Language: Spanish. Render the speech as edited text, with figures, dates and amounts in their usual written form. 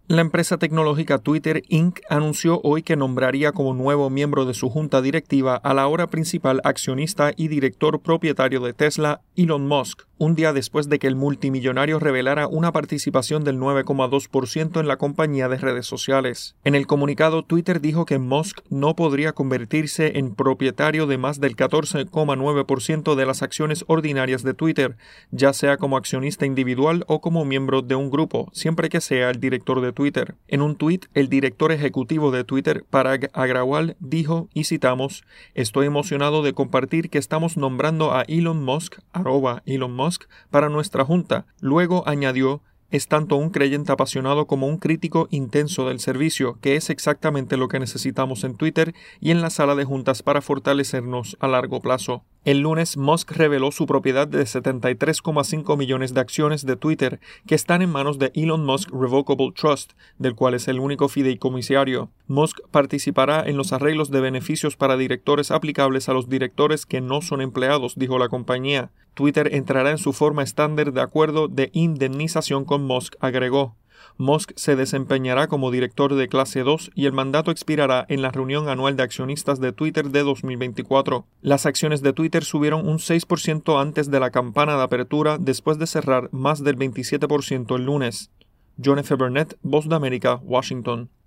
La empresa tecnológica Twitter Inc. anunció hoy que nombraría como nuevo miembro de su junta directiva a la ahora principal accionista y director propietario de Tesla, Elon Musk, un día después de que el multimillonario revelara una participación del 9,2% en la compañía de redes sociales. En el comunicado, Twitter dijo que Musk no podría convertirse en propietario de más del 14,9% de las acciones ordinarias de Twitter, ya sea como accionista individual o como miembro de un grupo, siempre que sea el director de Twitter. En un tuit, el director ejecutivo de Twitter, Parag Agrawal, dijo, y citamos, «Estoy emocionado de compartir que estamos nombrando a Elon Musk, @Elon Musk, para nuestra junta». Luego añadió, «Es tanto un creyente apasionado como un crítico intenso del servicio, que es exactamente lo que necesitamos en Twitter y en la sala de juntas para fortalecernos a largo plazo». El lunes, Musk reveló su propiedad de 73,5 millones de acciones de Twitter que están en manos de Elon Musk Revocable Trust, del cual es el único fideicomisario. Musk participará en los arreglos de beneficios para directores aplicables a los directores que no son empleados, dijo la compañía. Twitter entrará en su forma estándar de acuerdo de indemnización con Musk, agregó. Musk se desempeñará como director de clase 2 y el mandato expirará en la reunión anual de accionistas de Twitter de 2024. Las acciones de Twitter subieron un 6% antes de la campana de apertura después de cerrar más del 27% el lunes. John F. Burnett, Voz de América, Washington.